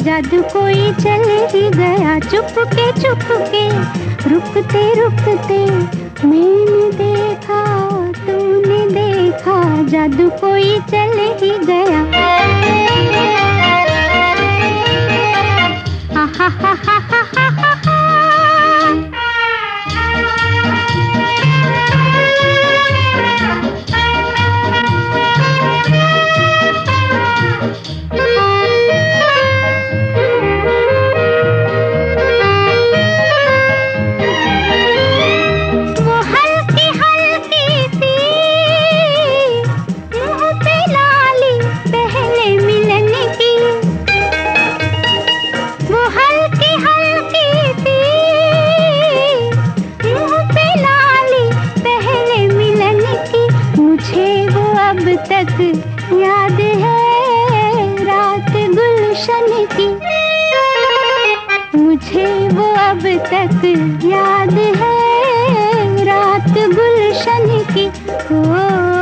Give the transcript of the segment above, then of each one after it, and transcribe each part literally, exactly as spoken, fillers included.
जादू कोई चल ही गया, चुपके चुपके रुकते रुकते मैंने देखा तूने देखा, जादू कोई चल ही गया। हा हा हा हा हा हा हा। तक याद है रात गुलशन की, मुझे वो अब तक याद है रात गुलशन की। ओ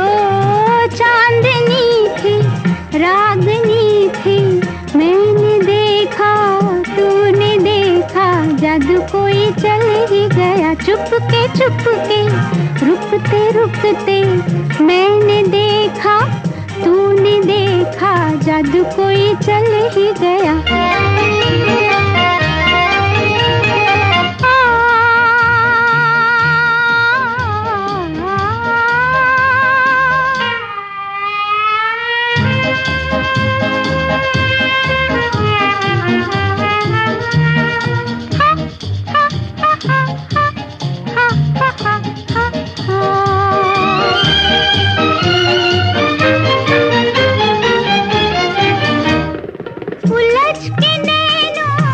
चांदनी थी रागनी थी, मैंने देखा तूने देखा, जादू कोई चल ही गया, चुपके चुपके रुकते रुकते मैंने देखा तूने देखा, जादू कोई चल ही गया।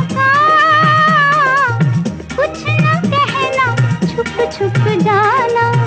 छुप जाना